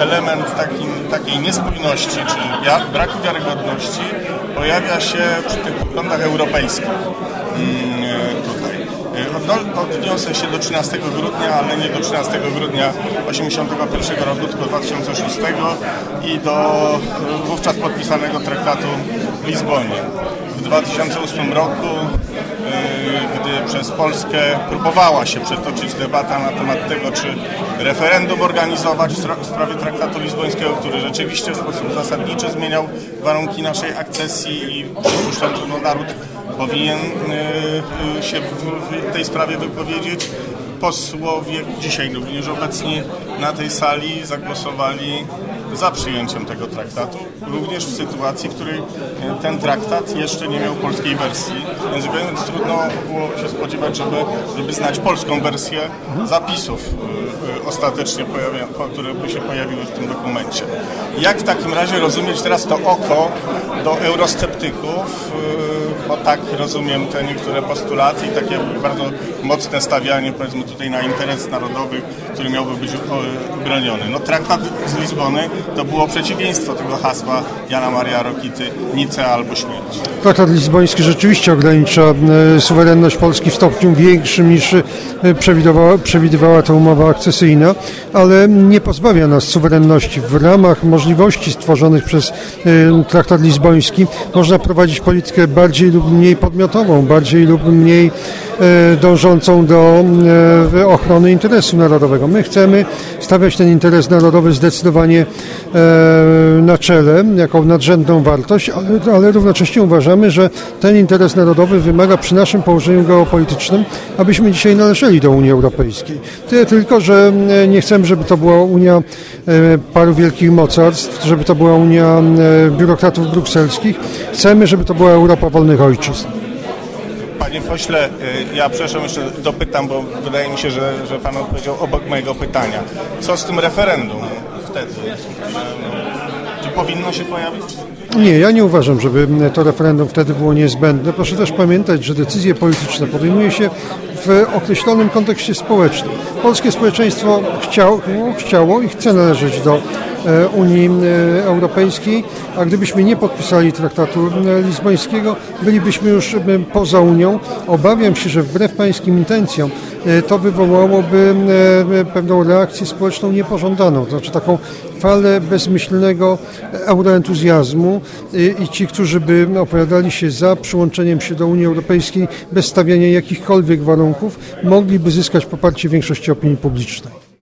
element takiej niespójności, czyli braku wiarygodności pojawia się przy tych poglądach europejskich tutaj. Odniosę się do 13 grudnia, ale nie do 13 grudnia 1981 roku, tylko 2006 i do wówczas podpisanego traktatu w Lizbonie. W 2008 roku, gdy przez Polskę próbowała się przetoczyć debata na temat tego, czy referendum organizować w sprawie traktatu lizbońskiego, który rzeczywiście w sposób zasadniczy zmieniał warunki naszej akcesji i przypuszczam, że naród powinien się w tej sprawie wypowiedzieć. Posłowie dzisiaj również obecni na tej sali zagłosowali za przyjęciem tego traktatu, również w sytuacji, w której ten traktat jeszcze nie miał polskiej wersji językowej, więc trudno było się spodziewać, żeby znać polską wersję zapisów ostatecznie, które by się pojawiły w tym dokumencie. Jak w takim razie rozumieć teraz to oko do eurosceptyków, bo tak rozumiem te niektóre postulaty i takie bardzo mocne stawianie, powiedzmy tutaj na interes narodowy, który miałby być broniony. No, traktat z Lizbony to było przeciwieństwo tego hasła Jana Maria Rokity, Nicea albo śmierć. Traktat lizboński rzeczywiście ogranicza suwerenność Polski w stopniu większym niż przewidywała ta umowa akcesyjna, ale nie pozbawia nas suwerenności. W ramach możliwości stworzonych przez traktat lizboński można prowadzić politykę bardziej lub mniej podmiotową, bardziej lub mniej dążącą do ochrony interesu narodowego. My chcemy stawiać ten interes narodowy zdecydowanie na czele, jako nadrzędną wartość, ale równocześnie uważamy, że ten interes narodowy wymaga przy naszym położeniu geopolitycznym, abyśmy dzisiaj należeli do Unii Europejskiej. Tyle tylko, że nie chcemy, żeby to była Unia paru wielkich mocarstw, żeby to była Unia biurokratów brukselskich. Chcemy, żeby to była Europa wolnych ojczyzn. Panie pośle, ja przepraszam, jeszcze dopytam, bo wydaje mi się, że pan odpowiedział obok mojego pytania. Co z tym referendum wtedy? Czy powinno się pojawić? Nie, ja nie uważam, żeby to referendum wtedy było niezbędne. Proszę też pamiętać, że decyzje polityczne podejmuje się w określonym kontekście społecznym. Polskie społeczeństwo chciało i chce należeć do Unii Europejskiej, a gdybyśmy nie podpisali traktatu lizbońskiego, bylibyśmy już poza Unią. Obawiam się, że wbrew pańskim intencjom to wywołałoby pewną reakcję społeczną niepożądaną, to znaczy taką falę bezmyślnego euroentuzjazmu i ci, którzy by opowiadali się za przyłączeniem się do Unii Europejskiej bez stawiania jakichkolwiek warunków, mogliby zyskać poparcie większości opinii publicznej.